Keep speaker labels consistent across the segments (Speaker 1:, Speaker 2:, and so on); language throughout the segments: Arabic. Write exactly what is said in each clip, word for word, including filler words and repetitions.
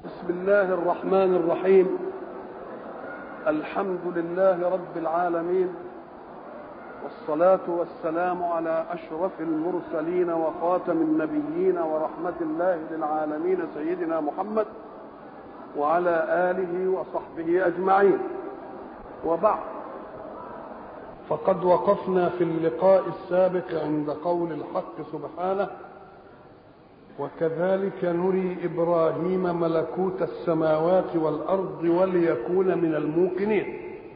Speaker 1: بسم الله الرحمن الرحيم. الحمد لله رب العالمين، والصلاة والسلام على أشرف المرسلين وخاتم النبيين ورحمة الله للعالمين سيدنا محمد وعلى آله وصحبه أجمعين. وبعد، فقد وقفنا في اللقاء السابق عند قول الحق سبحانه: وكذلك نري إبراهيم ملكوت السماوات والأرض وليكون من الموقنين.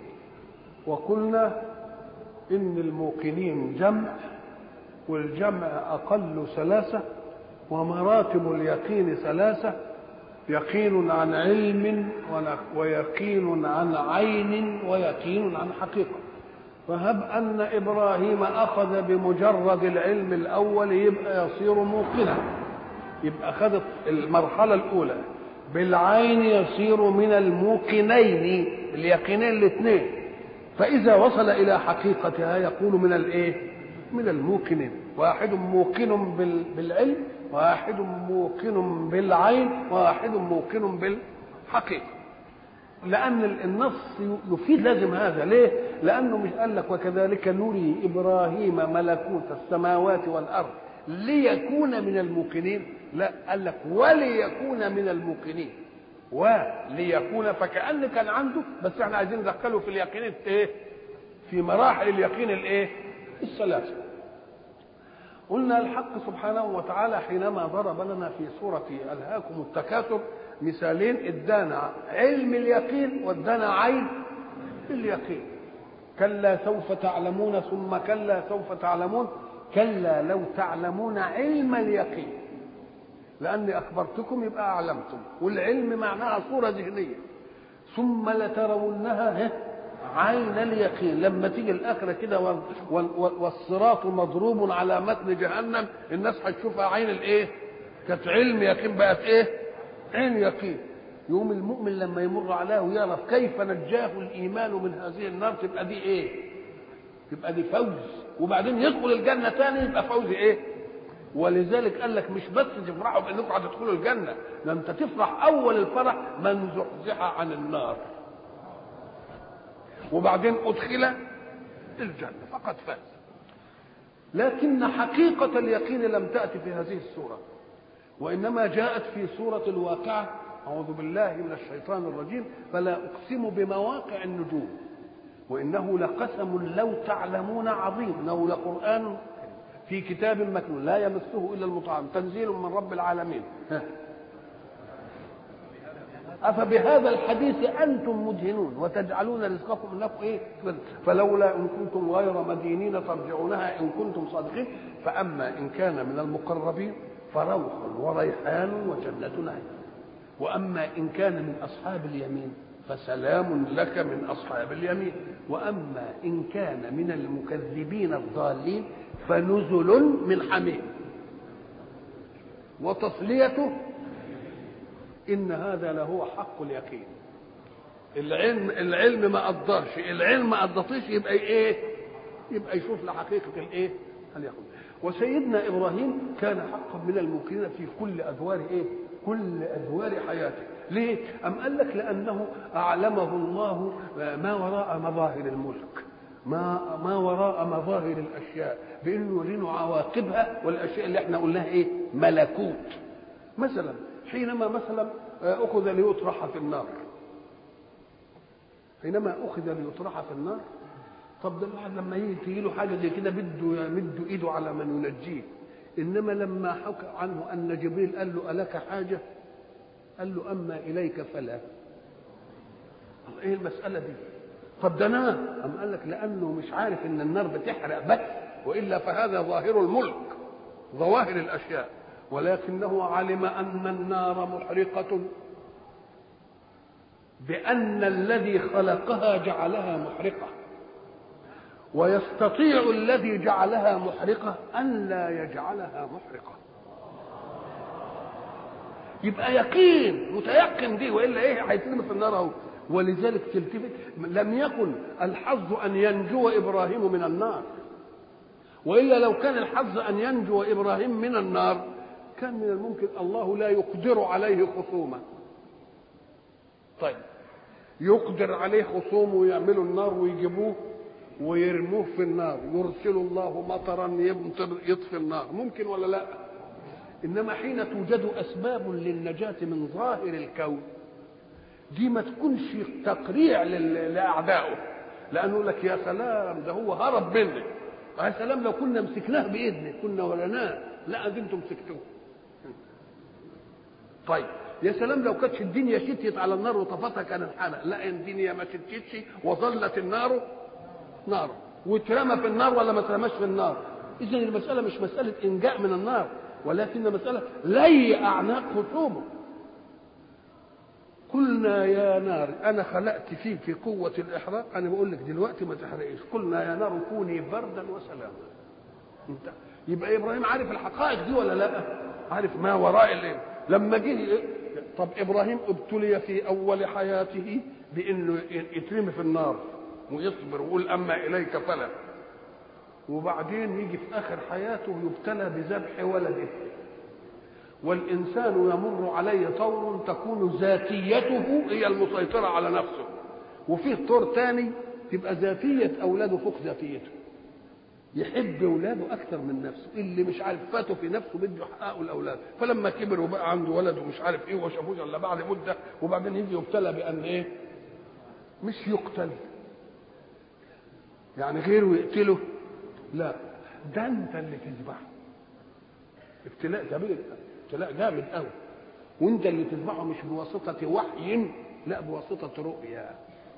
Speaker 1: وقلنا إن الموقنين جمع، والجمع أقل ثلاثة، ومراتب اليقين ثلاثة: يقين عن علم، ويقين عن عين، ويقين عن حقيقة. فهب أن إبراهيم أخذ بمجرد العلم الأول يبقى يصير موقنا، يبقى أخذ المرحلة الأولى. بالعين يصير من الموقنين، اليقينين الاثنين. فإذا وصل إلى حقيقتها يقول من الإيه؟ من الموقنين. واحد موقن بالعلم، واحد موقن بالعين، واحد موقن بالحقيقة. لأن النص يفيد لازم هذا. ليه؟ لأنه مش قال لك وكذلك نري إبراهيم ملكوت السماوات والأرض ليكون من الموقنين، لا، قال لك وليكون من الموقنين. وليكون فكأن كان عنده، بس احنا عايزين ندخله في اليقين ايه؟ في مراحل اليقين الايه؟ الثلاثة. قلنا الحق سبحانه وتعالى حينما ضرب لنا في سورة ألهاكم التكاثر مثالين: ادانا علم اليقين وادانا عين اليقين. كلا سوف تعلمون ثم كلا سوف تعلمون كلا لو تعلمون علم اليقين، لأني أخبرتكم يبقى أعلمتم، والعلم معناها صورة ذهنية. ثم لترونها عين اليقين، لما تيجي الآخرة كده والصراط مضروب على متن جهنم، الناس هتشوفها عين الإيه؟ كانت علم يقين بقت إيه؟ عين يقين. يوم المؤمن لما يمر عليه ويعرف كيف نجاه الإيمان من هذه النار، تبقى دي إيه؟ تبقى دي فوز. وبعدين يدخل الجنة تاني يبقى فوز إيه؟ ولذلك قال لك مش بس تفرحوا بأنكم هتدخلوا الجنة، ده أنت تفرح أول الفرح من زحزح عن النار وبعدين أدخل الجنة فقد فاز. لكن حقيقة اليقين لم تأتي في هذه السورة، وإنما جاءت في سورة الواقعة: أعوذ بالله من الشيطان الرجيم، فلا أقسم بمواقع النجوم وإنه لقسم لو تعلمون عظيم، إنه لقرآن في كتاب مكنون لا يمسه إلا المطهرون تنزيل من رب العالمين. أفبهذا الحديث أنتم مدهنون وتجعلون رزقكم لكم إيه؟ فلولا إن كنتم غير مدينين ترجعونها إن كنتم صادقين. فأما إن كان من المقربين فروح وريحان وجنة نعيم، وأما إن كان من أصحاب اليمين فسلام لك من أصحاب اليمين، وأما إن كان من المكذبين الضالين فنزل من حميم وتصليته. إن هذا لهو حق اليقين. العلم العلم ما قدرش، العلم ما قدرش، يبقى ايه؟ يبقى يشوف لحقيقة الايه؟ اليقين. وسيدنا إبراهيم كان حقا من الموقنين في كل أدوار ايه؟ كل أدوار حياته. ليه؟ أم قال لك لأنه أعلمه الله ما وراء مظاهر الملك، ما ما وراء مظاهر الأشياء، بأنه يرينا عواقبها، والأشياء اللي احنا قلناها ايه؟ ملكوت. مثلا حينما مثلا أخذ ليطرح في النار، حينما أخذ ليطرح في النار، طب ده الواحد لما يجي له حاجة زي كده بده يمد إيده على من ينجيه. إنما لما حكى عنه أن جبريل قال له ألك حاجة؟ قال له أما إليك فلا. إيه المسألة دي؟ طب ده نار. أم قال لك لأنه مش عارف إن النار بتحرق بس، وإلا فهذا ظاهر الملك، ظواهر الأشياء، ولكنه علم أن النار محرقة بأن الذي خلقها جعلها محرقة، ويستطيع الذي جعلها محرقة أن لا يجعلها محرقة. يبقى يقين متيقن دي، وإلا إيه هيترمي في النار أهو. ولذلك تلتفت، لم يكن الحظ أن ينجو إبراهيم من النار، وإلا لو كان الحظ أن ينجو إبراهيم من النار كان من الممكن الله لا يقدر عليه خصومة، طيب يقدر عليه خصومه ويعملوا النار ويجيبوه ويرموه في النار، يرسل الله مطرا يمطر يطفي النار، ممكن ولا لا؟ انما حين توجد اسباب للنجاة من ظاهر الكون دي ما تكونش تقريع لاعدائه، لانه لك يا سلام ده هو هرب مني، يا سلام لو كنا مسكناه باذنه كنا ولناه، لا دي انتم مسكتوه. طيب يا سلام لو كانتش الدنيا شتيت على النار وطفتها كان انحرق، لا الدنيا ما شتيتش وظلت النار نار واترمى في النار ولا ما اترماش في النار. اذا المساله مش مساله انجاء من النار، ولكن مساله لي اعناق خصومه. قلنا يا نار انا خلقت فيك قوه الاحراق، انا بقول لك دلوقتي ما تحرقيش، قلنا يا نار كوني بردا وسلاما. انت يبقى ابراهيم عارف الحقائق دي ولا لا؟ عارف ما وراء الليل. لما جه طب ابراهيم ابتلي في اول حياته بانه يترمي في النار ويصبر ويقول اما اليك فلا، وبعدين يجي في اخر حياته يبتلى بذبح ولده. والانسان يمر عليه طور تكون ذاتيته هي المسيطره على نفسه، وفيه طور ثاني تبقى ذاتيه اولاده فوق ذاتيته، يحب اولاده اكثر من نفسه، اللي مش عارف فاته في نفسه بده يحققه الاولاد، فلما كبر وبقى عنده ولد ومش عارف ايه وشافوه الا بعد مده، وبعدين يجي يبتلى بان ايه؟ مش يقتل يعني غيره يقتله، لا ده انت اللي تذبحه. ابتلاء كبير، ابتلاء جامد قوي، وانت اللي تذبحه مش بواسطه وحي، لا بواسطه رؤيا.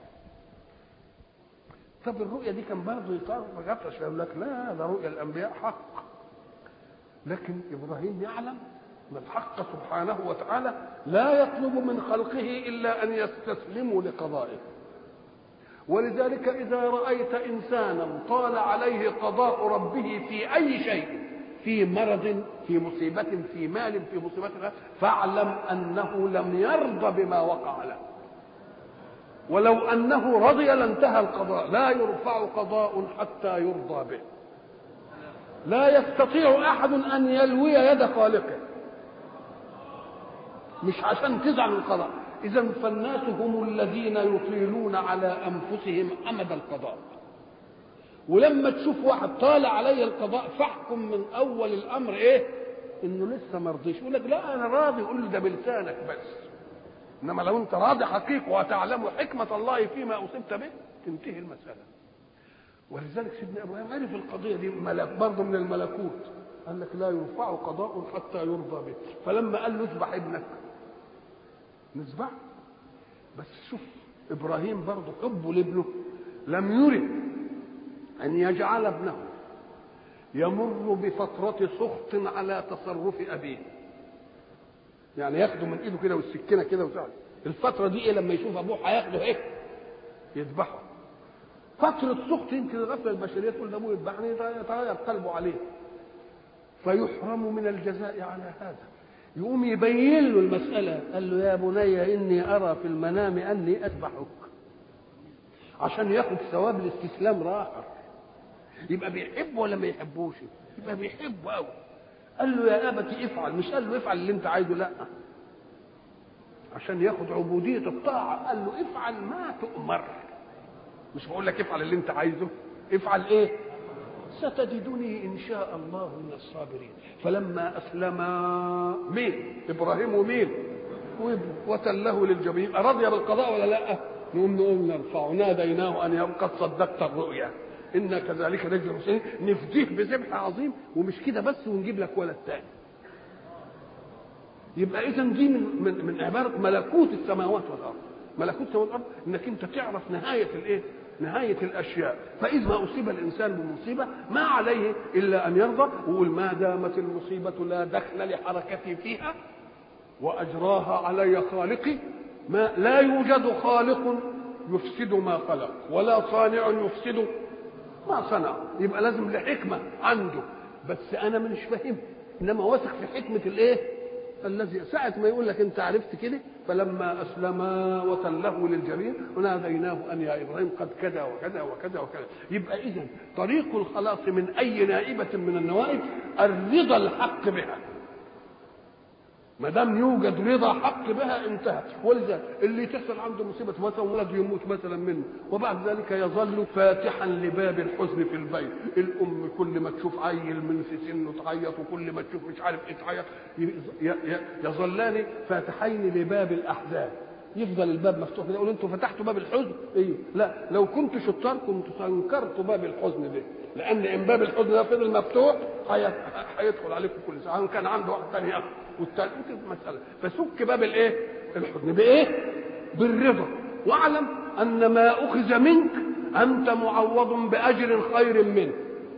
Speaker 1: طب الرؤيا دي كان برضه يطرش يقول لك لا ده رؤيا الانبياء حق، لكن ابراهيم يعلم ان الحق سبحانه وتعالى لا يطلب من خلقه الا ان يستسلموا لقضائه. ولذلك اذا رايت انسانا طال عليه قضاء ربه في اي شيء، في مرض، في مصيبه، في مال، في مصيبه، فاعلم انه لم يرضى بما وقع له، ولو انه رضي لانتهى القضاء. لا يرفع قضاء حتى يرضى به، لا يستطيع احد ان يلوي يد خالقه، مش عشان تزعل القضاء. اذا فالناس هم الذين يطيلون على انفسهم امد القضاء، ولما تشوف واحد طال عليه القضاء فاحكم من اول الامر ايه؟ انه لسه ما رضيش، يقول لك لا انا راضي، قول له ده بلسانك بس، انما لو انت راضي حقيقي وتعلم حكمه الله فيما اصبت به تنتهي المساله. ولذلك سيدنا ابراهيم عرف القضيه دي، ملك برضه من الملكوت، قال لك لا يرفع قضاء حتى يرضى به. فلما قال له اذبح ابنك نذبح، بس شوف ابراهيم برضه حبه لابنه لم يرد ان يجعل ابنه يمر بفتره سخط على تصرف ابيه، يعني ياخده من ايده كده والسكينه كده وتعالى الفتره دي ايه؟ لما يشوف ابوه هياخده ايه؟ يذبحه. فتره سخط يمكن الغفله البشريه تقول ده ابوه يذبحني، يتغير قلبه عليه فيحرم من الجزاء على هذا. يقوم يبين له المساله، قال له يا بني اني ارى في المنام اني اذبحك، عشان ياخد ثواب الاستسلام راحه. يبقى بيحبه ولا ما يحبوش؟ يبقى بيحبه قوي. قال له يا ابت افعل، مش قال له افعل اللي انت عايزه، لا عشان ياخد عبوديه الطاعه. قال له افعل ما تؤمر، مش بقول لك افعل اللي انت عايزه، افعل ايه؟ ستجدني ان شاء الله من الصابرين. فلما اسلما مين؟ ابراهيم ومين؟ وتله للجبين. راضي بالقضاء ولا لا؟ نقوم نقوم نرفعه، ناديناه ان قد صدقت الرؤيا إنا كذلك نجزي المحسنين، نفديه بذبح عظيم، ومش كده بس ونجيب لك ولد تاني. يبقى إذا دي من من من عبارة ملكوت السماوات والأرض. ملكوت السماوات والأرض إنك أنت تعرف نهاية الإيه؟ نهاية الأشياء. فإذا أصيب الإنسان بمصيبة ما عليه إلا أن يرضى ويقول ما دامت المصيبة لا دخل لحركتي فيها وأجراها علي خالقي، ما لا يوجد خالق يفسد ما خلق ولا صانع يفسد ما صنع. يبقى لازم لحكمة عنده، بس أنا مش فاهم، إنما واثق في حكمة الإيه؟ الذي ساعة ما يقول لك أنت عرفت كده. فلما أسلما وتله للجبين وناديناه أن يا إبراهيم قد كذا وكذا وكذا وكذا. يبقى إذن طريق الخلاص من أي نائبة من النوائب الرضا الحق بها. ما دام يوجد رضا حق بها انتهى. ولذا اللي تحصل عنده مصيبه مثلا ولد يموت مثلا منه وبعد ذلك يظل فاتحا لباب الحزن في البيت، الام كل ما تشوف عيل من في سنه تعيط وكل ما تشوف مش عارف ايه تعيط، يظلان فاتحين لباب الاحزان، يفضل الباب مفتوح كده. يقول انتوا فتحتوا باب الحزن؟ ايه؟ لا، لو كنت شطار كنت سنكرت باب الحزن ده، لان ان باب الحزن ده فضل مفتوح هيدخل عليكم كل ساعه كان عنده واحد ثاني ياخد والثاني مساله. فسك باب الايه؟ الحزن بايه؟ بالرضا. واعلم ان ما اخذ منك انت معوض باجر خير منه،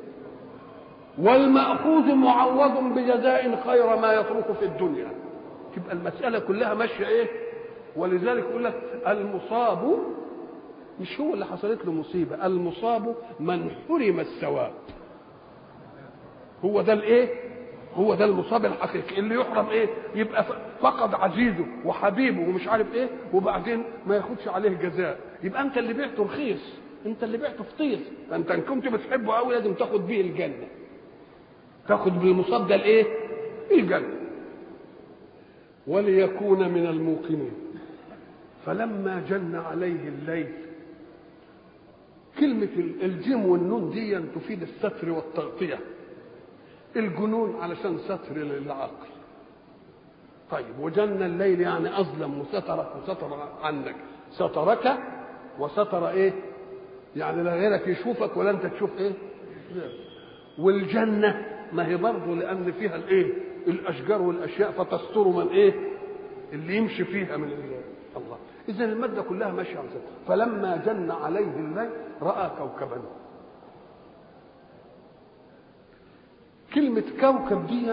Speaker 1: والماخوذ معوض بجزاء خير ما يترك في الدنيا. تبقى المساله كلها ماشيه ايه؟ ولذلك يقول لك المصاب مش هو اللي حصلت له مصيبه، المصاب من حرم الثواب. هو ده الايه؟ هو ده المصاب الحقيقي اللي يحرم ايه؟ يبقى فقد عزيزه وحبيبه ومش عارف ايه وبعدين ما ياخدش عليه جزاء. يبقى انت اللي بعته رخيص، انت اللي بعته فطيس، فانت ان كنت بتحبه قوي لازم تاخد بيه الجنه، تاخد بالمصاب ده الايه؟ الجنه. وليكون من الموقنين. فلما جن عليه الليل، كلمة الجيم والنون دي تفيد الستر والتغطية. الجنون علشان ستر للعقل. طيب وجن الليل يعني أظلم وسترك وستر عنك، سترك وستر إيه؟ يعني لا غيرك يشوفك ولا أنت تشوف إيه؟ والجنة ما هي برضه لأن فيها الإيه؟ الأشجار والأشياء فتستر من إيه؟ اللي يمشي فيها من الله. الله. إذن المادة كلها ماشية على ذلك. فلما جن عليه الليل رأى كوكبا. كلمة كوكب دي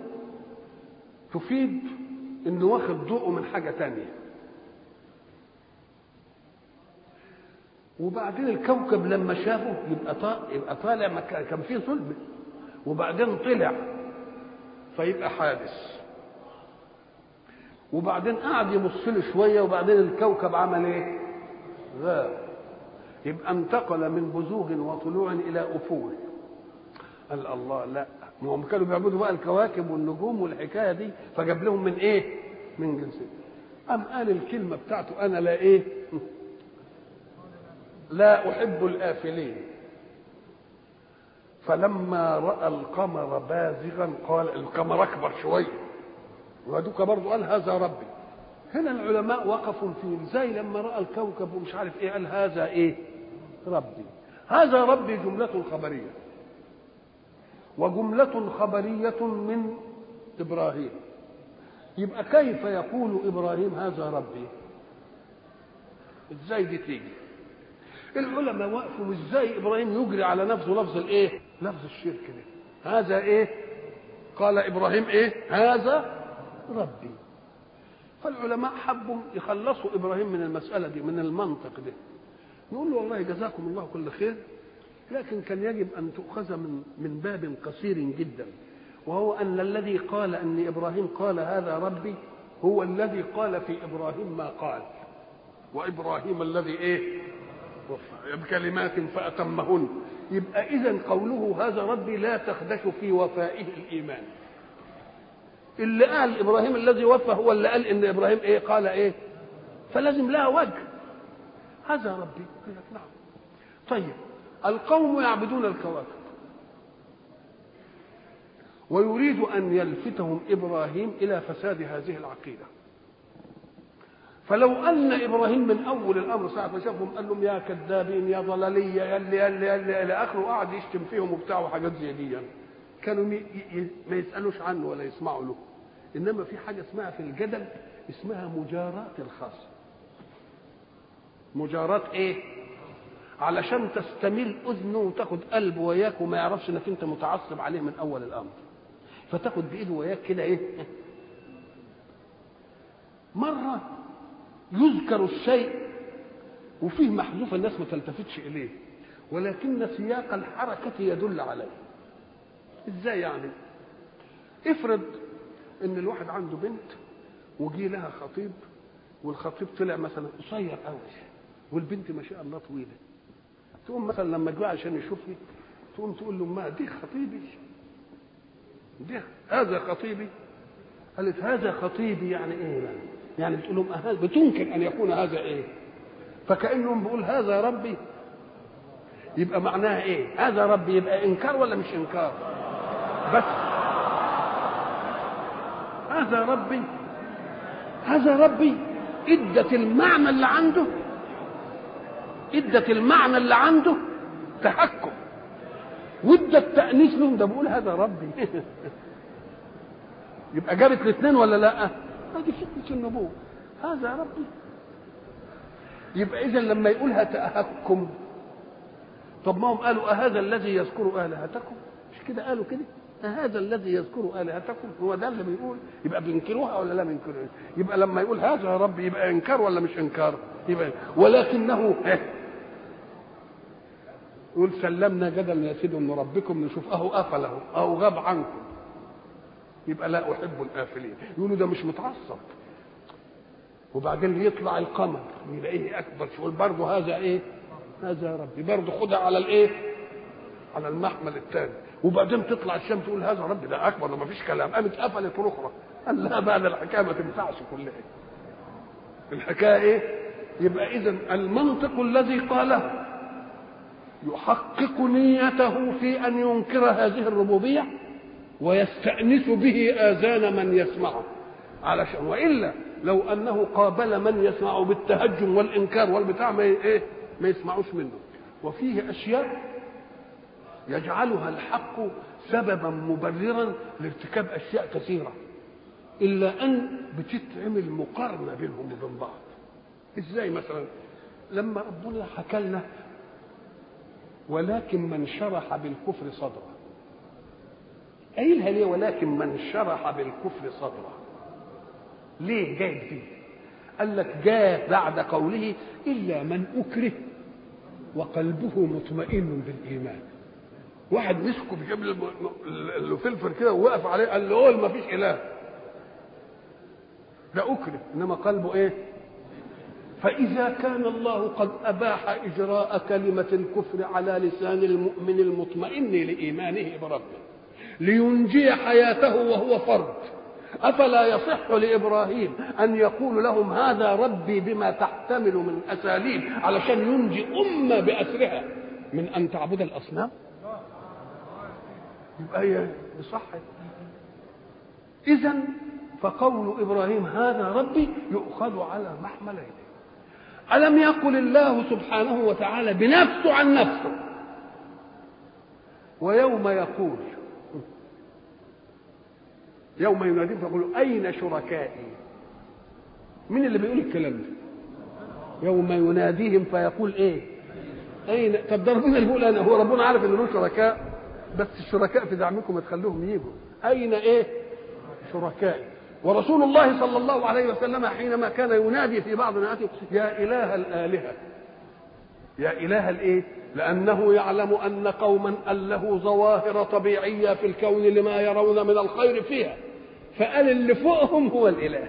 Speaker 1: تفيد إنه واخد ضوءه من حاجة تانية. وبعدين الكوكب لما شافه يبقى طالع، يبقى طالع كان فيه صلب وبعدين طلع فيبقى حادث. وبعدين قعد يبص له شويه وبعدين الكوكب عمل ايه؟ غاب. يبقى انتقل من بزوغ وطلوع الى افول. قال الله لا، ما هم كانوا بيعبدوا بقى الكواكب والنجوم والحكايه دي فجاب لهم من ايه؟ من جنسهم. قام قال الكلمه بتاعته انا لا ايه؟ لا احب الافلين. فلما راى القمر بازغا قال، القمر اكبر شويه ودوكا برضه قال هذا ربي. هنا العلماء وقفوا في ازاي لما راى الكوكب ومش عارف ايه قال هذا ايه؟ ربي. هذا ربي جمله خبريه، وجمله خبريه من ابراهيم. يبقى كيف يقول ابراهيم هذا ربي؟ ازاي دي تيجي؟ العلماء وقفوا ازاي ابراهيم يجري على نفسه لفظ الايه؟ لفظ الشرك ده. هذا ايه؟ قال ابراهيم ايه؟ هذا ربي. فالعلماء حبوا يخلصوا ابراهيم من المساله دي، من المنطق ده. نقول له والله جزاكم الله كل خير، لكن كان يجب ان تؤخذ من من باب قصير جدا، وهو ان الذي قال ان ابراهيم قال هذا ربي هو الذي قال في ابراهيم ما قال. وابراهيم الذي ايه؟ بكلمات فاتمهن. يبقى اذا قوله هذا ربي لا تخدش في وفائه الايمان. اللي قال ابراهيم الذي وفى هو اللي قال ان ابراهيم ايه؟ قال ايه؟ فلازم لها وجه. هذا ربي. نعم. طيب القوم يعبدون الكواكب ويريد ان يلفتهم ابراهيم الى فساد هذه العقيده. فلو ان ابراهيم من اول الامر ساعه ما شافهم قال لهم يا كذابين يا ضلاليه يا اللي يا اللي, اللي الى اخره وقعد يشتم فيهم وبتاع وحاجات زي دي يعني. كانوا ما يسالوش عنه ولا يسمعوا له. انما في حاجه اسمها في الجدل اسمها مجاراة الخصم. مجاراة ايه؟ علشان تستميل اذنه وتاخد قلبه وياك وما يعرفش انك انت متعصب عليه من اول الامر، فتاخد بايده وياك كده ايه؟ مره يذكر الشيء وفيه محذوف الناس ما تلتفتش اليه، ولكن سياق الحركه يدل عليه. ازاي يعني؟ افرض ان الواحد عنده بنت وجي لها خطيب، والخطيب طلع مثلا قصير قوي والبنت ما شاء الله طويله، تقوم مثلا لما جه عشان يشوفني تقوم تقول له ما دي خطيبي، دي هذا خطيبي. قالت هذا خطيبي، يعني ايه بقى؟ يعني بتقول لهم بتنكر ان يكون هذا ايه؟ فكأنهم بيقول هذا ربي، يبقى معناها ايه؟ هذا ربي يبقى انكار ولا مش انكار؟ بس هذا ربي، هذا ربي ادت المعنى اللي عنده، ادت المعنى اللي عنده تحكم، وادت تأنيس لهم، ده بيقول هذا ربي. يبقى جابت الاثنين ولا لا؟ هذه فتنة النبوة، هذا ربي. يبقى اذا لما يقولها تأهكم، طب ما هم قالوا أهذا الذي يذكر آلهتكم؟ مش كده قالوا كده؟ أهذا الذي يذكر آلهتكم؟ هو ده اللي بيقول، يبقى بينكروها ولا لا بينكروها؟ يبقى لما يقول هذا ربي يبقى انكار ولا مش انكار؟ يبقى ولكنه يقول سلمنا جدل يا سيدي من ربكم نشوف اهو قفله او غاب عنكم، يبقى لا احب الافلين. يقولوا ده مش متعصب. وبعدين يطلع القمر يلاقيه اكبر شويه، برضه هذا ايه؟ هذا ربي، برضه خدها على الايه؟ على المحمل الثاني. وبعدين تطلع الشمس تقول هذا ربي، ده اكبر، ده ما فيش كلام، قامت قفلت اخرى. قال لا بقى ده الحكايه ما تنفعش كلها. الحكايه ايه؟ يبقى اذا المنطق الذي قاله يحقق نيته في ان ينكر هذه الربوبيه ويستأنس به آذان من يسمعه، علشان والا لو انه قابل من يسمعه بالتهجم والانكار والبتاع ما ايه؟ ما يسمعوش منه. وفيه اشياء يجعلها الحق سببا مبررا لارتكاب اشياء كثيره، الا ان بتتعمل مقارنه بينهم وبين بعض. ازاي؟ مثلا لما ربنا حكى لنا ولكن من شرح بالكفر صدره، قايلها ليه ولكن من شرح بالكفر صدره؟ ليه جايب فيه؟ قال لك جاء بعد قوله الا من اكره وقلبه مطمئن بالايمان. واحد مسكه بجيب له فلفل كده ووقف عليه قال له قول ما فيش اله، ده اكره، انما قلبه ايه؟ فاذا كان الله قد اباح اجراء كلمه الكفر على لسان المؤمن المطمئن لايمانه بربه لينجي حياته وهو فرد، افلا يصح لابراهيم ان يقول لهم هذا ربي بما تحتمل من اساليب علشان ينجي امه باسرها من ان تعبد الاصنام؟ يبقى هي صح. اذا فقول ابراهيم هذا ربي يؤخذ على محملين. الم يقل الله سبحانه وتعالى بنفسه عن نفسه ويوم يقول يوم يناديهم فيقول اين شركائي؟ مين اللي بيقول الكلام ده؟ يوم يناديهم فيقول ايه؟ اين؟ طب ده ربنا اللي بيقول انا، هو ربنا عارف ان له شركاء، بس الشركاء في زعمكم ما تخلوهم يجوا. اين ايه؟ شركائي. ورسول الله صلى الله عليه وسلم حينما كان ينادي في بعض نعاته يا اله الالهه، يا اله الايه؟ لانه يعلم ان قوما اله ظواهر طبيعيه في الكون لما يرون من الخير فيها، فقال اللي فوقهم هو الاله.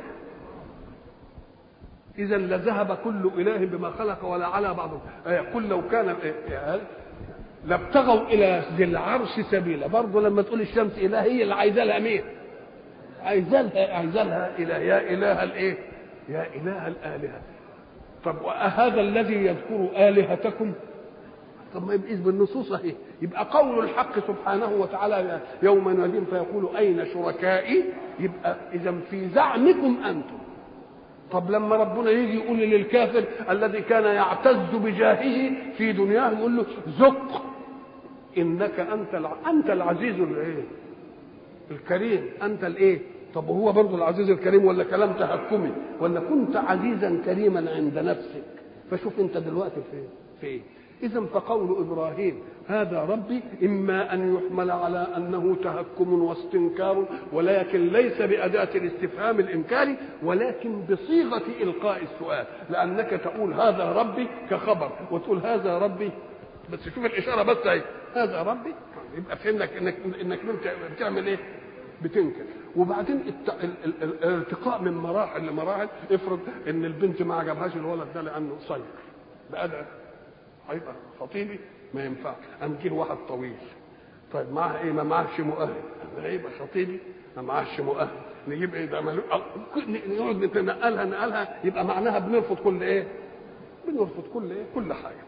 Speaker 1: اذا لذهب كل اله بما خلق ولا على بعضهم. قل لو كان لابتغوا الى ذي العرش سبيلا. برضه لما تقول الشمس اله هي اللي عايزه لها مين؟ عايزه لها عايزه لها اله. يا اله الايه؟ يا اله الالهه. طب وهذا الذي يذكر الهتكم؟ طب ما يبقى بالنصوص اهي. يبقى قول الحق سبحانه وتعالى يوم يناديهم فيقول اين شركائي؟ يبقى اذا في زعمكم انتم. طب لما ربنا يجي يقول للكافر الذي كان يعتز بجاهه في دنياه يقول له ذق انك انت انت العزيز الايه؟ الكريم، انت الايه؟ طب وهو برضه العزيز الكريم ولا كلام تحكمي؟ ولا كنت عزيزا كريما عند نفسك فشوف انت دلوقتي في في ايه؟ اذا فقول ابراهيم هذا ربي اما ان يحمل على انه تهكم واستنكار، ولكن ليس باداه الاستفهام الانكاري، ولكن بصيغه القاء السؤال، لانك تقول هذا ربي كخبر وتقول هذا ربي، بس شوف الاشاره بس اهي هذا ربي، يبقى فهمناك انك انك بتعمل ايه؟ بتنكر. وبعدين الارتقاء من مراحل لمراحل. افرض ان البنت ما عجبهاش الولد ده لانه قصير، بقى ده هيبقى خطيبي ما ينفعش. قام جه واحد طويل طيب معاها ايه؟ ما معاهش مؤهل. يبقى خطيبي ما معاهش مؤهل، نجيب ايه ده؟ نقعد نتنقلها نقلها، يبقى معناها بنرفض كل ايه؟ بنرفض كل ايه؟ كل حاجه.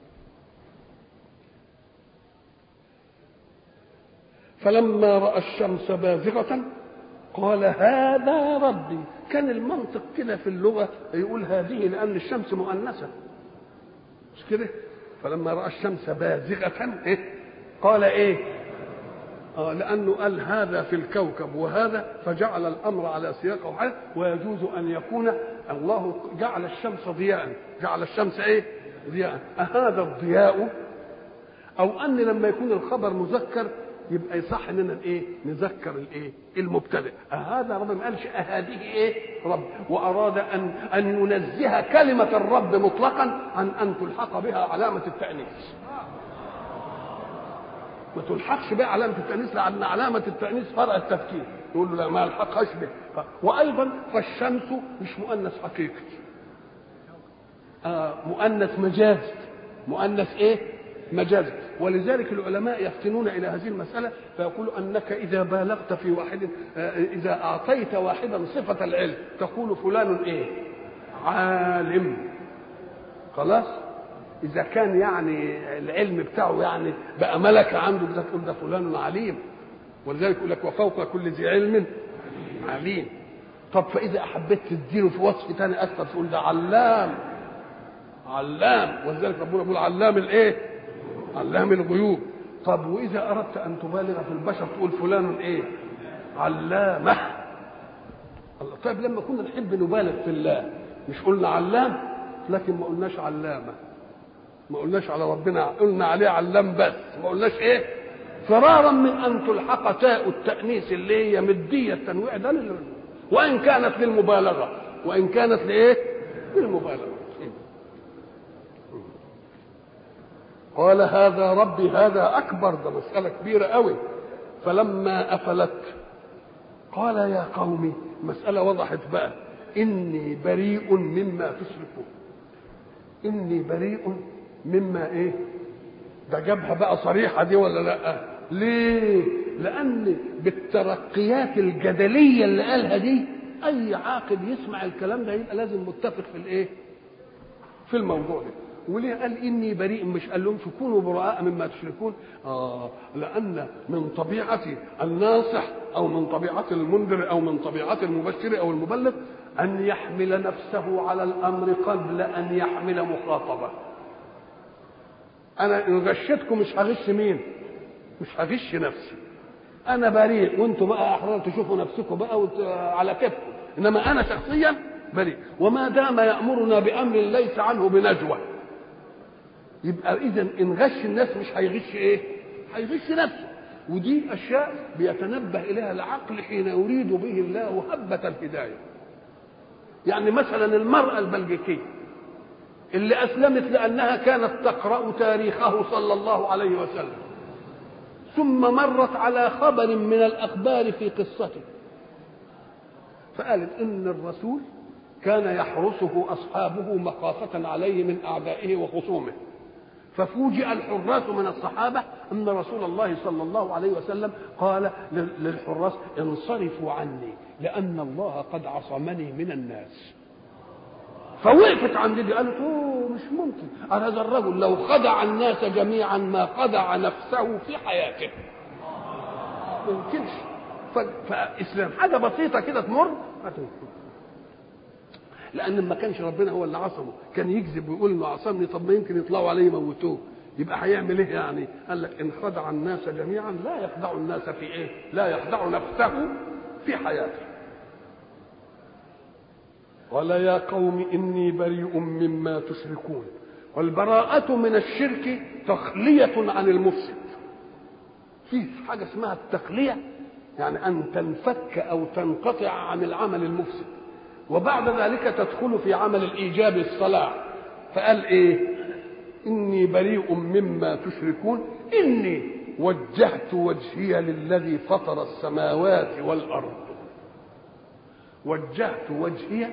Speaker 1: فلما راى الشمس بازغه قال هذا ربي. كان المنطق كده في اللغه يقول هذه، لان الشمس مؤنثه مش كده؟ فلما راى الشمس بازغه ايه؟ قال ايه؟ آه لأنه قال هذا في الكوكب وهذا، فجعل الأمر على سياق وحال. ويجوز أن يكون الله جعل الشمس ضياء، جعل الشمس إيه؟ ضياء. أهذا الضياء، أو أن لما يكون الخبر مذكر يبقى يصح إننا إيه؟ نذكر الإيه؟ المبتدئ. أهذا رب، ما قالش أهذه إيه؟ رب، وأراد أن أن ينزه كلمة الرب مطلقا عن أن تلحق بها علامة التأنيث. ما تلحقش بقى علامة التأنيث، لأن علامة التأنيث فرع التفكير، يقول له لا ما يلحقهاش به. وأيضا فالشمس مش مؤنث حقيقي، آه مؤنث مجازي، مؤنث إيه؟ مجازي. ولذلك العلماء يفتنون إلى هذه المسألة فيقولوا أنك إذا بالغت في واحد، آه إذا أعطيت واحدا صفة العلم تقول فلان إيه؟ عالم. خلاص؟ إذا كان يعني العلم بتاعه يعني بقى ملكة عنده كده تقول ده فلان عليم. ولذلك يقول لك وفوق كل ذي علم عليم. طب فإذا أحبيت تديله في وصف تاني أكثر تقول ده علام، علام. ولذلك ربنا يقول علام الإيه؟ علام الغيوب. طب وإذا أردت أن تبالغ في البشر تقول فلان إيه؟ علامة. طيب لما كنا نحب نبالغ في الله مش قلنا علام؟ لكن ما قلناش علامة، ما قلناش على ربنا، قلنا عليه علام بس، ما قلناش ايه؟ فرارا من ان تلحق تاء التانيث اللي هي مديه التنويع ده، وان كانت للمبالغه، وان كانت لايه؟ للمبالغه. قال هذا ربي هذا اكبر، ده مساله كبيره قوي. فلما افلت قال يا قومي، مساله وضحت بقى، اني بريء مما تشركون. اني بريء مما ايه؟ ده جابها بقى صريحه دي ولا لا؟ ليه؟ لان بالترقيات الجدليه اللي قالها دي اي عاقل يسمع الكلام ده يبقى لازم متفق في الايه؟ في الموضوع ده. وليه قال اني بريء؟ مش قال لهم كونوا براء مما تشركون؟ اه لان من طبيعه الناصح او من طبيعه المنذر او من طبيعه المبشر او المبلغ ان يحمل نفسه على الامر قبل ان يحمل مخاطبه. انا ان غشتكم مش هغش مين؟ مش هغش نفسي. انا بريء وانتم بقى احرار تشوفوا نفسكم بقى وت... على كيفكم، انما انا شخصيا بريء. وما دام يامرنا بامر ليس عنه بنجوى، يبقى اذا ان غش الناس مش هيغش ايه؟ هيغش نفسه. ودي اشياء بيتنبه اليها العقل حين يريد به الله هبه الهدايه. يعني مثلا المراه البلجيكيه اللي اسلمت لانها كانت تقرا تاريخه صلى الله عليه وسلم، ثم مرت على خبر من الاخبار في قصته، فقالت ان الرسول كان يحرسه اصحابه مخافه عليه من اعدائه وخصومه. ففوجئ الحراس من الصحابه ان رسول الله صلى الله عليه وسلم قال للحراس انصرفوا عني لان الله قد عصمني من الناس. فوقفت عند دي قالت اوه مش ممكن، هذا الرجل لو خدع الناس جميعا ما خدع نفسه في حياته. ما يمكنش. فاسلام حاجه بسيطه كده تمر لان ما كانش ربنا هو اللي عصمه، كان يكذب ويقول انه عصمني، طب ما يمكن يطلعوا عليه يموتوه، يبقى هيعمل ايه يعني؟ قال لك ان خدع الناس جميعا لا يخدع الناس في ايه؟ لا يخدع نفسه في حياته. قال يا قوم إني بريء مما تشركون. والبراءة من الشرك تخلية عن المفسد. في حاجة اسمها التخلية، يعني أن تنفك أو تنقطع عن العمل المفسد، وبعد ذلك تدخل في عمل الإيجاب الصلاح. فقال إيه؟ إني بريء مما تشركون إني وجهت وجهي للذي فطر السماوات والأرض. وجهت وجهي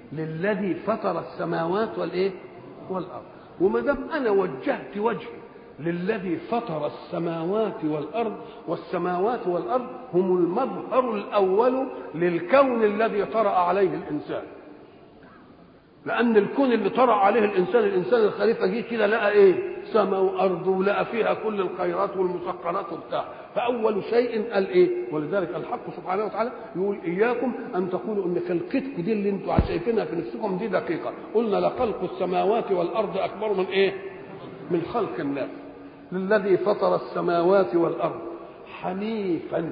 Speaker 1: للذي فطر السماوات والايه؟ والارض. وما دام انا وجهت وجهي للذي فطر السماوات والأرض، والسماوات والأرض هم المظهر الأول للكون الذي طرأ عليه الإنسان. لأن الكون اللي طرأ عليه الإنسان، الإنسان الخليفة جه كده لقى إيه؟ سماء وأرض، ولقى فيها كل الخيرات والمسخرات وبتاع. فأول شيء قال إيه؟ ولذلك الحق سبحانه وتعالى يقول إياكم أن تقولوا إن خلقتكم دي اللي أنتم شايفينها في نفسكم دي دقيقة. قلنا لخلق السماوات والأرض أكبر من إيه؟ من خلق الناس. للذي فطر السماوات والأرض حنيفا.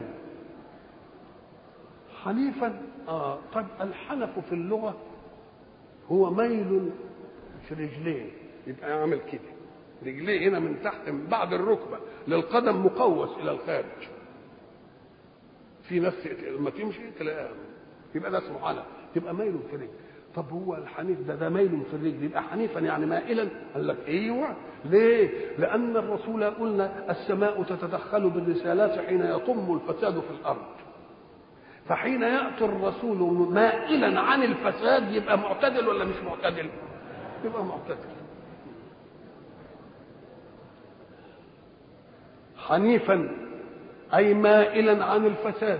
Speaker 1: حنيفا آه طيب الحنف في اللغة هو ميل في رجلين، يبقى يعمل كده رجليه هنا من تحت من بعد الركبة للقدم مقوس إلى الخارج. في ناس لما تمشي تلاقيها يبقى ده اسمه حنف، تبقى ميل في الرجل. طب هو الحنيف ده ده ميل في الرجل يبقى حنيفا يعني مائلا؟ قال لك ايوه. ليه؟ لأن الرسول قلنا السماء تتدخل بالرسالات حين يطم الفساد في الأرض، فحين يأتي الرسول مائلا عن الفساد يبقى معتدل ولا مش معتدل؟ يبقى معتدل. حنيفا أي مائلا عن الفساد،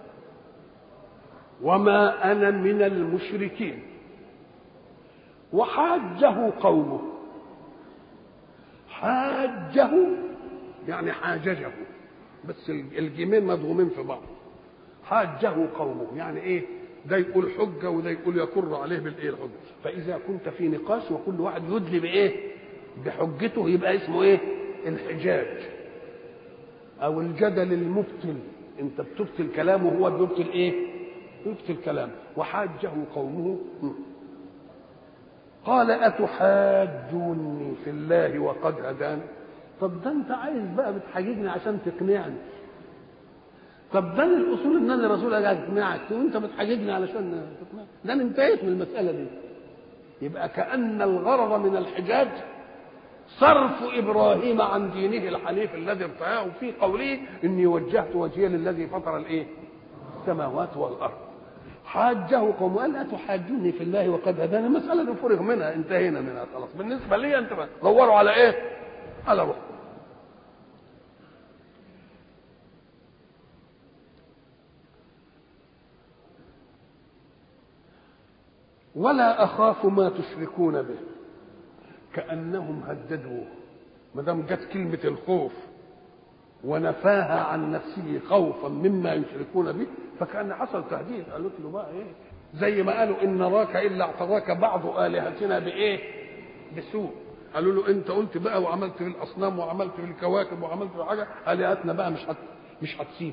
Speaker 1: وما أنا من المشركين. وحاجه قومه. حاجه يعني حاججه، بس الجيمين مضغومين في بعض. حاجه قومه يعني ايه؟ ده يقول حجه وده يقول يقر عليه بالايه الحجه. فاذا كنت في نقاش وكل واحد يدلي بايه؟ بحجته، يبقى اسمه ايه؟ الحجاج او الجدل المبطل. انت بتبطل كلامه وهو بيبطل ايه؟ يبطل كلامه. وحاجه قومه قال اتحاجوني في الله وقد هداني. طب ده انت عايز بقى بتحاججني عشان تقنعني. طب ده الاصول ان انا رسول اجي اقنعك وانت بتحاججني علشان تقنعني. ده انا انتهيت من المساله دي. يبقى كأن الغرض من الحجاج صرف ابراهيم عن دينه الحنيف الذي ارتاه في قوله اني وجهت وجهي للذي فطر الايه؟ السماوات والارض. حاجه قوم قال اتحاجوني في الله وقد هداني. المساله دي فرغ منها، انتهينا منها خلاص. بالنسبه لي انت دوروا على ايه؟ على روحكم. ولا اخاف ما تشركون به. كانهم هددوه ما دام جت كلمه الخوف ونفاها عن نفسه خوفا مما يشركون به، فكان حصل تهديد. قالوا له بقى ايه؟ زي ما قالوا ان نراك الا اعتراك بعض الهتنا بايه؟ بسوء. قالوا له انت قلت بقى وعملت في الاصنام وعملت في الكواكب وعملت في حاجه، الهتنا بقى مش هت... مش هتسيب.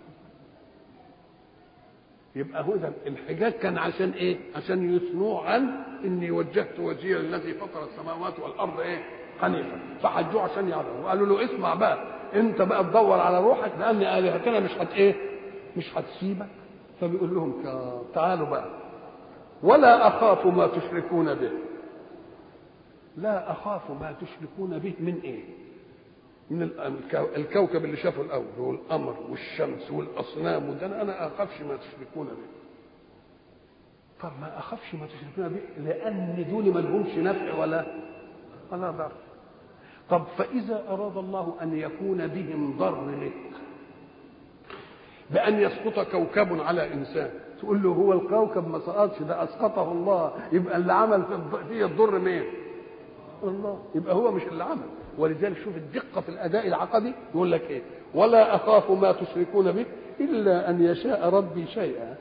Speaker 1: يبقى هو ده الحجاج كان عشان ايه؟ عشان يثنوا عن اني وجهت وجهي للذي فطر السماوات والارض ايه؟ حنيفا. فحجوه عشان يعرفوا. وقالوا له اسمع بقى، انت بقى تدور على روحك لان الهتنا مش هت ايه؟ مش هتسيبك. فبيقول لهم تعالوا بقى ولا اخاف ما تشركون به. لا اخاف ما تشركون به من ايه؟ من الكوكب اللي شافه الاول والقمر والشمس والاصنام، وده انا اخافش ما تشركون به. طب ما اخافش ما تشركون به لان دول ما لهمش نفع ولا ولا ضر. طب فاذا اراد الله ان يكون بهم ضر لك بان يسقط كوكب على انسان، تقول له هو الكوكب ما سقطش، ده اسقطه الله. يبقى اللي عمل فيه الضر مين؟ الله. يبقى هو مش اللي عمل. ولذلك شوف الدقه في الاداء العقدي. يقول لك ايه؟ ولا اخاف ما تشركون به الا ان يشاء ربي شيئا.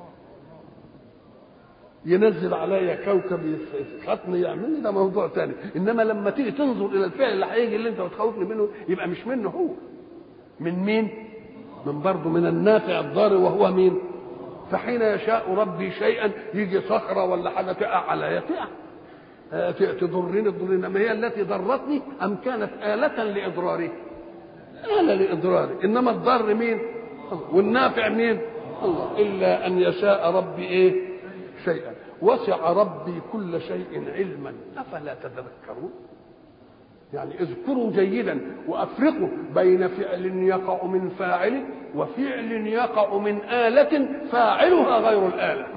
Speaker 1: ينزل عليا كوكب يسقطني يعملني، ده موضوع ثاني. انما لما تيجي تنظر الى الفعل اللي هيجي اللي انت بتخوفني منه، يبقى مش منه هو. من مين؟ من برضه من النافع الضار وهو مين؟ فحين يشاء ربي شيئا يجي صخره ولا حاجه تقع عليا تقع تضرني تضرني. انما هي التي ضرتني ام كانت آلة لإضراري؟ آلة لإضراري. انما الضر مين؟ الله. والنافع مين؟ الله. الا ان يشاء ربي ايه؟ شيئا. وسع ربي كل شيء علما افلا تتذكرون. يعني اذكروا جيدا وافرقوا بين فعل يقع من فاعل وفعل يقع من آلة فاعلها غير الآلة.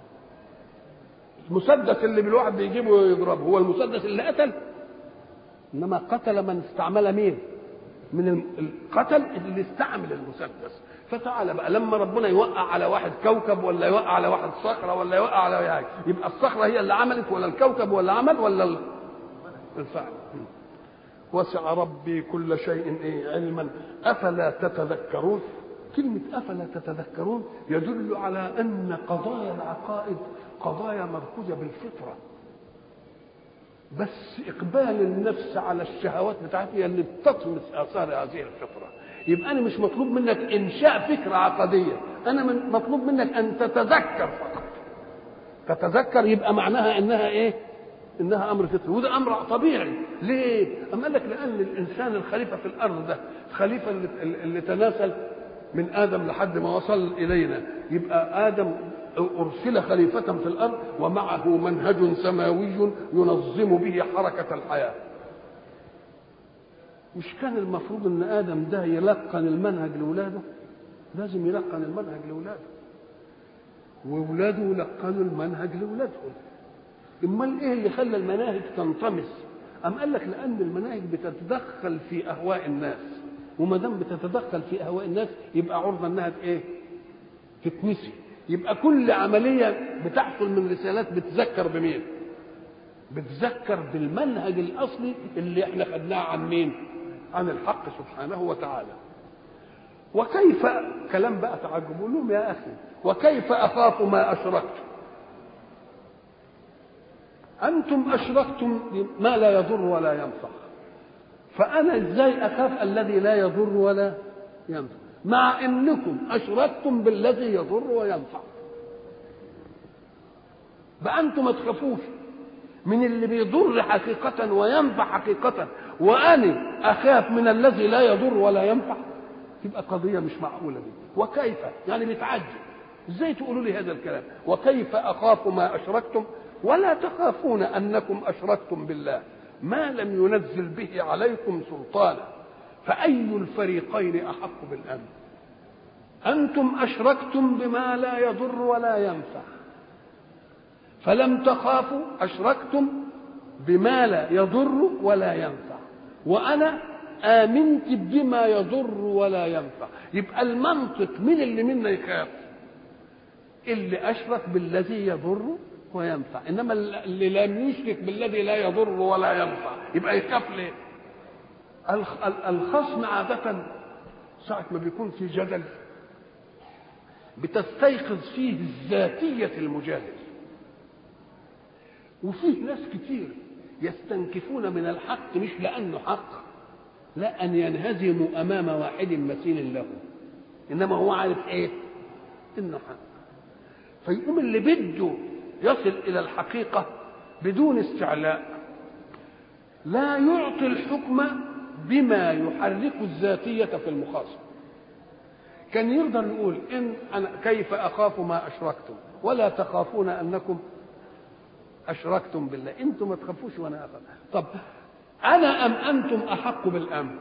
Speaker 1: المسدس اللي بالواحد بيجيبه يضربه هو المسدس اللي قتل؟ انما قتل من استعمل مين؟ من القتل اللي استعمل المسدس. فتعالى بقى لما ربنا يوقع على واحد كوكب ولا يوقع على واحد صخره ولا يوقع على يعني يبقى الصخره هي اللي عملت ولا الكوكب ولا عمل ولا الفعل. وسع ربي كل شيء إيه علما افلا تتذكرون. كلمه افلا تتذكرون يدل على ان قضايا العقائد قضايا مركوزه بالفطره، بس اقبال النفس على الشهوات بتاعتها هي اللي بتطمس اثار هذه الفطره. يبقى انا مش مطلوب منك انشاء فكره عقديه، انا من مطلوب منك ان تتذكر فقط. تتذكر يبقى معناها انها ايه؟ انها امر فطري، وده امر طبيعي. ليه؟ اما قال لك لان الانسان الخليفه في الارض ده الخليفه اللي, اللي تناسل من ادم لحد ما وصل الينا، يبقى ادم ارسل خليفه في الارض ومعه منهج سماوي ينظم به حركه الحياه. مش كان المفروض ان ادم ده يلقن المنهج لاولاده؟ لازم يلقن المنهج لاولاده، واولاده يلقنوا المنهج لاولادهم. امال ايه اللي خلى المناهج تنطمس؟ ام قال لك لان المناهج بتتدخل في اهواء الناس، وما دام بتتدخل في اهواء الناس يبقى عرضه انها ايه؟ تتنسي. يبقى كل عمليه بتحصل من رسالات بتذكر بمين؟ بتذكر بالمنهج الاصلي اللي احنا خدناه عن مين؟ عن الحق سبحانه وتعالى. وكيف كلام بقى تعجبوا لهم يا اخي، وكيف اخاف ما اشركتم؟ انتم اشركتم ما لا يضر ولا ينفع، فانا ازاي اخاف الذي لا يضر ولا ينفع مع انكم اشركتم بالذي يضر وينفع؟ بقى انتم ما تخافوش من اللي بيضر حقيقة وينفع حقيقة، وأنا أخاف من الذي لا يضر ولا ينفع؟ تبقى قضية مش معقولة دي. وكيف يعني بيتعجب ازاي تقولوا لي هذا الكلام؟ وكيف أخاف ما أشركتم ولا تخافون أنكم أشركتم بالله ما لم ينزل به عليكم سلطانا، فأي الفريقين أحق بالأمن؟ أنتم أشركتم بما لا يضر ولا ينفع فلم تخافوا، أشركتم بما لا يضر ولا ينفع، وأنا آمنت بما يضر ولا ينفع. يبقى المنطق من اللي منا يخاف؟ اللي أشرك بالذي يضر وينفع، إنما اللي لم يشرك بالذي لا يضر ولا ينفع يبقى يخاف ليه؟ الخصم عادة ساعة ما بيكون في جدل بتستيقظ فيه ذاتية المجادل، وفيه ناس كتير يستنكفون من الحق مش لأنه حق، لا، أن ينهزموا أمام واحد مثيل له، إنما هو عارف إيه؟ إنه حق. فيقوم اللي بده يصل إلى الحقيقة بدون استعلاء لا يعطي الحكم بما يحرك الذاتية في المخاصم. كان يقدر يقول إن أنا كيف أخاف ما أشركتم ولا تخافون أنكم أشركتم بالله، أنتم ما تخافوش وأنا أخاف. طب أنا أم أنتم أحق بالأمن؟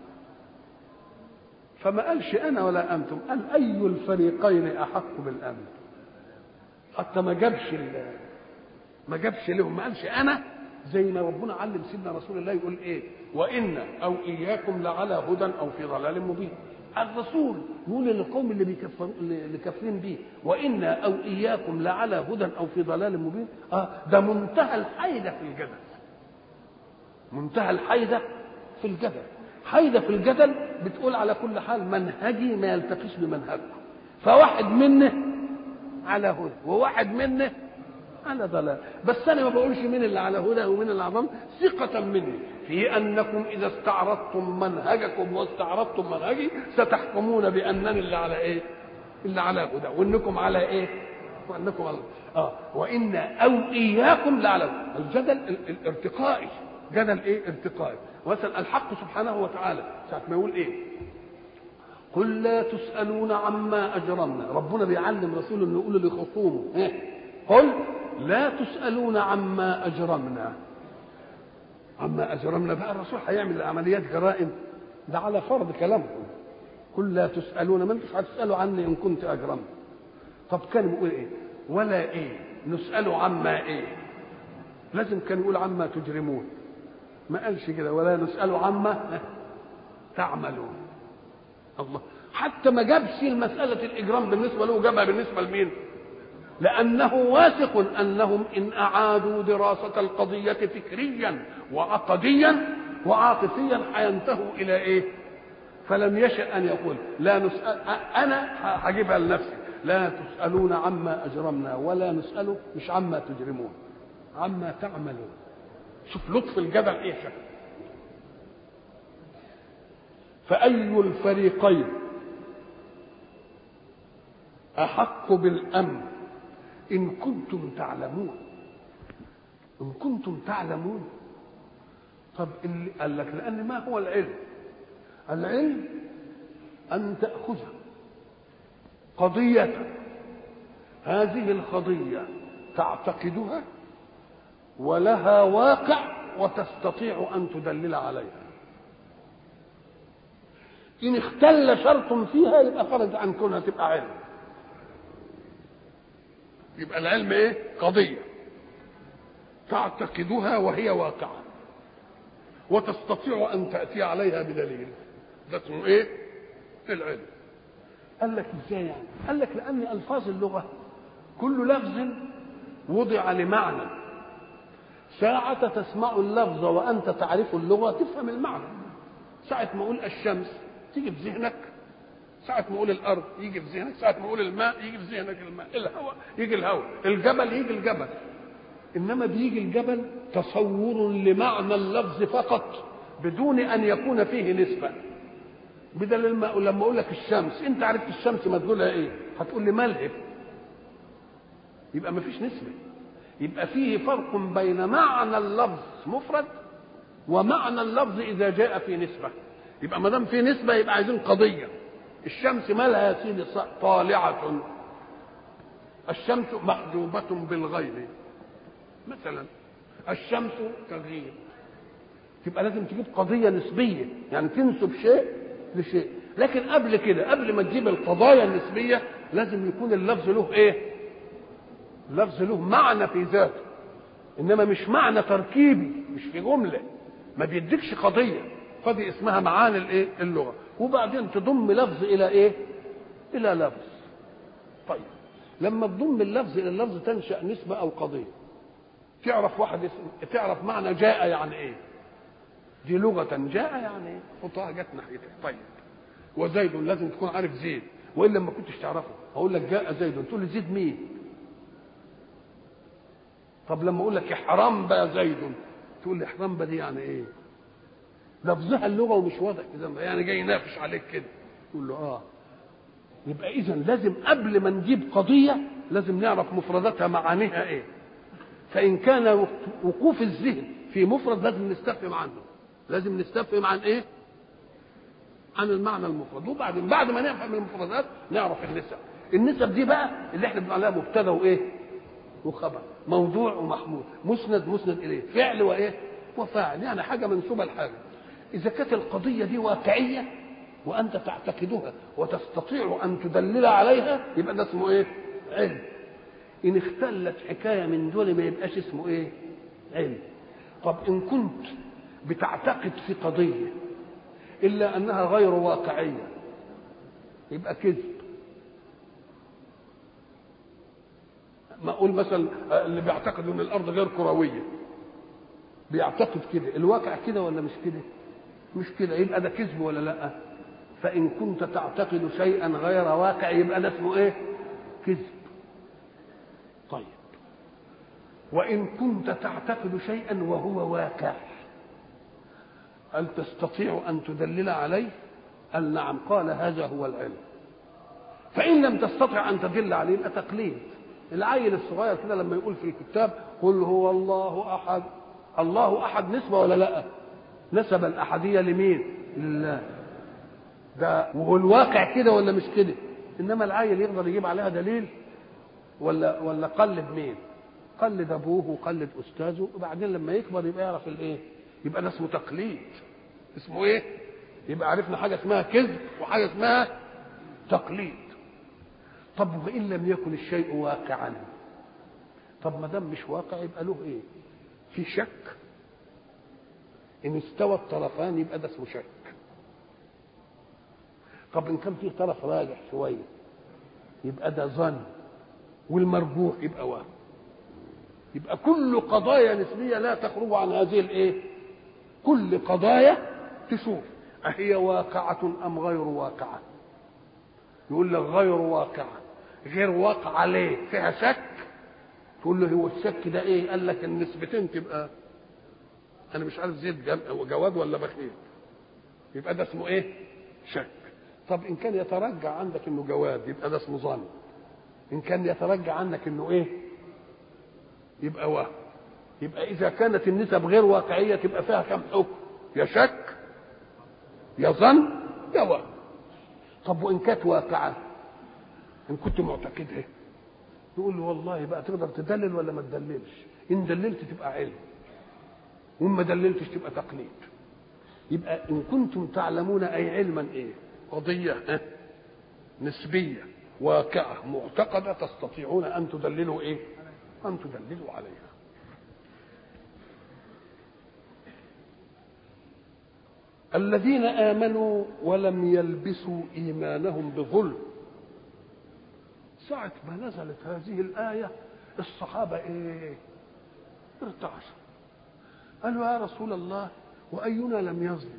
Speaker 1: فما قالش أنا ولا أنتم، قال أي الفريقين أحق بالأمن. حتى ما جابش ما جابش لهم، ما قالش أنا، زي ما ربنا علم سيدنا رسول الله يقول إيه؟ وإن أو إياكم لعلى هدى أو في ضلال مبين. الرسول يقول للقوم اللي بيكفروا اللي كافرين بيه وإن أو إياكم لعلى هدى أو في ضلال مبين. آه ده منتهى الحيدة في الجدل، منتهى الحيدة في الجدل. حيدة في الجدل بتقول على كل حال منهجي ما يلتقيش بمنهجكم، فواحد منه على هدى وواحد منه على ضلال، بس انا ما بقولش مين اللي على هدى ومين اللي على ضلال، ثقة مني في انكم اذا استعرضتم منهجكم واستعرضتم منهجي ستحكمون بانني اللي على ايه؟ اللي على هدى، وانكم على ايه؟ وانكم على اه وان او اياكم لعلى الجدل الارتقائي، جدل ايه؟ ارتقائي. مثلا الحق سبحانه وتعالى ساعة ما يقول ايه؟ قل لا تسألون عما أجرمنا، ربنا بيعلم رسوله انه يقول لخصومه ايه؟ قل لا تسألون عما أجرمنا. عما أجرمنا بقى الرسول هيعمل عمليات جرائم، ده على فرض كلامكم. قل لا تسألون، ما انتش هتسألوا عني إن كنت أجرمت. طب كان بيقول إيه؟ ولا إيه؟ نسأل عما إيه؟ لازم كان يقول عما تجرمون، ما قالش كده ولا نسأل عما تعملون. الله، حتى ما جابش المسألة الإجرام بالنسبة له، جابها بالنسبة لمين؟ لأنه واثق أنهم إن أعادوا دراسة القضية فكريا وعقديا وعاطفيا هينتهوا إلى إيه؟ فلم يشأ أن يقول لا نسأل، أنا هجيبها لنفسي، لا تسألون عما أجرمنا ولا نسأل، مش عما تجرمون، عما تعملون. شوف لطف الجبل إيه شكل. فأي الفريقين أحق بالأمن إن كنتم تعلمون. إن كنتم تعلمون. طب اللي قال لك لأن ما هو العلم؟ العلم أن تأخذ قضية، هذه القضية تعتقدها ولها واقع وتستطيع أن تدلل عليها. إن اختل شرط فيها يبقى خرج عن كونها تبقى علم. يبقى العلم ايه؟ قضية تعتقدها وهي واقعة وتستطيع أن تأتي عليها بدليل، ده اسمه ايه؟ العلم. قال لك ازاي يعني؟ قال لك لأن ألفاظ اللغة كل لفظ وضع لمعنى، ساعة تسمع اللفظ وأنت تعرف اللغة تفهم المعنى. ساعة ما أقول الشمس تيجي في ذهنك، ساعة ما أقول الأرض يجي في ذهنك، ساعة ما أقول الماء يجي في ذهنك الماء، الهواء يجي الهواء، الجبل يجي الجبل. إنما بيجي الجبل تصور لمعنى اللفظ فقط بدون أن يكون فيه نسبة. بدل الماء لما أقول لك الشمس، أنت عرفت الشمس مدلولها إيه؟ هتقول لي ملهب، يبقى ما فيش نسبة. يبقى فيه فرق بين معنى اللفظ مفرد ومعنى اللفظ إذا جاء في نسبة. يبقى ما دام في نسبة يبقى عايزين قضية. الشمس مالها يا سيدي؟ طالعة. الشمس محجوبة بالغيب مثلا. الشمس تغيير. تبقى لازم تجيب قضية نسبية، يعني تنسب شيء لشيء. لكن قبل كده، قبل ما تجيب القضايا النسبية، لازم يكون اللفظ له ايه؟ اللفظ له معنى في ذاته، انما مش معنى تركيبي، مش في جملة، ما بيديكش قضية. قضية اسمها معاني الايه؟ اللغة. وبعدين تضم لفظ الى ايه؟ الى لفظ. طيب لما تضم اللفظ الى اللفظ تنشأ نسبة او قضية. تعرف واحد اسم، تعرف معنى جاء يعني ايه؟ دي لغة جاء يعني ايه؟ خطها جت ناحيتك. طيب وزيد لازم تكون عارف زيد، والا ما كنتش تعرفه. اقول لك جاء زيد تقول لي زيد مين؟ طب لما اقول لك احرام بقى زيد تقول لي احرام بقى دي يعني ايه؟ لفظها اللغة ومش واضح كده، يعني جاي ينافش عليك كده. تقول له اه. يبقى اذا لازم قبل ما نجيب قضية لازم نعرف مفرداتها معانيها ايه. فإن كان وقوف الذهن في مفرد لازم نستفهم عنه، لازم نستفهم عن ايه؟ عن المعنى المفرد. وبعدين بعد ما نفهم المفردات نعرف النسب. النسب دي بقى اللي احنا بنقول عليها مبتدا وايه؟ وخبر، موضوع ومحمول، مسند مسند اليه، فعل وايه؟ وفاعل، يعني حاجه منسوبه لحاجه. اذا كانت القضيه دي واقعيه وانت تعتقدها وتستطيع ان تدلل عليها يبقى ده اسمه ايه؟ علم. ان اختلت حكايه من دول ما يبقاش اسمه ايه؟ علم. طب ان كنت بتعتقد في قضيه الا انها غير واقعيه يبقى كذب. ما اقول مثلا اللي بيعتقد ان الارض غير كرويه بيعتقد كده، الواقع كده ولا مش كده؟ مش كده، يبقى ده كذب ولا لا؟ فان كنت تعتقد شيئا غير واقع يبقى ده اسمه ايه؟ كذب. طيب وان كنت تعتقد شيئا وهو واقع هل تستطيع ان تدلل عليه؟ قال نعم. قال هذا هو العلم. فان لم تستطع ان تدل عليه يبقى تقليد. العيل الصغير كده لما يقول في الكتاب قل هو الله احد، الله احد نسبه ولا لا؟ نسب الاحديه لمين؟ لله. ده والواقع كده ولا مش كده؟ انما العيل يقدر يجيب عليها دليل ولا ولا قلد مين؟ قلد ابوه وقلد استاذه، وبعدين لما يكبر يبقى يعرف الايه؟ يبقى ده اسمه تقليد. اسمه ايه؟ يبقى عرفنا حاجه اسمها كذب وحاجه اسمها تقليد. طب وان لم يكن الشيء واقعا؟ طب ما دام مش واقع يبقى له ايه؟ في شك، ان استوى الطرفان يبقى ده اسمه شك. طب ان كان فيه طرف راجح شويه يبقى ده ظن، والمرجوح يبقى وهم. يبقى كل قضايا نسبيه لا تخرج عن هذه الايه؟ كل قضايا تشوف اهي واقعه ام غير واقعه. يقول لك غير واقعه، غير واقعه ليه؟ فيها شك. تقول له هو الشك ده ايه؟ قال لك النسبتين تبقى انا مش عارف زيد جواد ولا بخيل، يبقى ده اسمه ايه؟ شك. طب ان كان يترجع عندك انه جواد يبقى ده اسمه ظن. ان كان يترجع عنك انه ايه؟ يبقى وهم. يبقى اذا كانت النسب غير واقعيه تبقى فيها كم حكم؟ يا شك يا ظن يا وهم. طب وان كانت واقعه، ان كنت معتقدها يقول له والله بقى تقدر تدلل ولا ما تدللش؟ ان دللت تبقى علم، وان ما دللتش تبقى تقليد. يبقى ان كنتم تعلمون اي علما ايه؟ قضيه اه؟ نسبيه واقعه معتقده تستطيعون ان تدللوا ايه؟ ان تدللوا عليها. الذين امنوا ولم يلبسوا ايمانهم بظلم. ساعة ما نزلت هذه الآية الصحابة إيه؟ ارتعشوا. قالوا يا رسول الله وأينا لم يظلم؟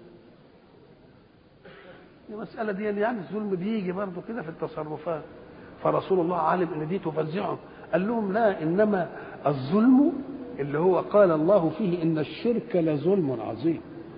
Speaker 1: المسألة دي يعني الظلم بيجي برضه كده في التصرفات. فرسول الله عالم إن دي تفزعهم، قال لهم لا، إنما الظلم اللي هو قال الله فيه إن الشرك لظلم عظيم.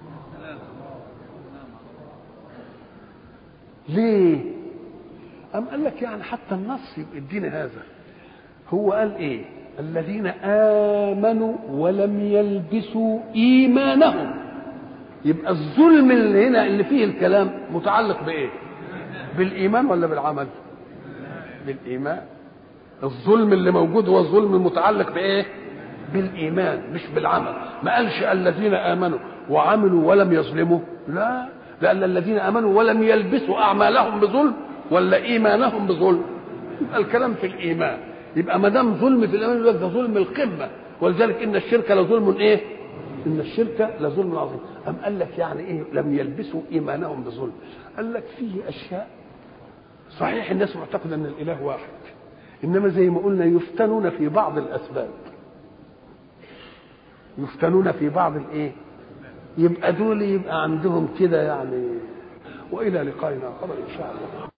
Speaker 1: ليه؟ أم قال لك يعني حتى النص يبقى الدين هذا. هو قال ايه؟ الذين آمنوا ولم يلبسوا إيمانهم. يبقى الظلم اللي هنا اللي فيه الكلام متعلق بإيه؟ بالإيمان ولا بالعمل؟ بالإيمان. الظلم اللي موجود هو الظلم المتعلق بإيه؟ بالإيمان مش بالعمل. ما قالش الذين آمنوا وعملوا ولم يظلموا، لا، لأن الذين آمنوا ولم يلبسوا أعمالهم بظلم ولا إيمانهم بظلم. يبقى الكلام في الإيمان. يبقى ما دام ظلم في الإيمان يبقى ده ظلم القمة. ولذلك إن الشرك لظلم إيه؟ إن الشرك لظلم عظيم. أم قال لك يعني إيه لم يلبسوا إيمانهم بظلم؟ قال لك فيه أشياء صحيح الناس معتقدة أن الإله واحد، إنما زي ما قلنا يفتنون في بعض الأسباب، يفتنون في بعض الإيه؟ يبقى دول يبقى عندهم كده يعني. وإلى لقائنا آخر إن شاء الله.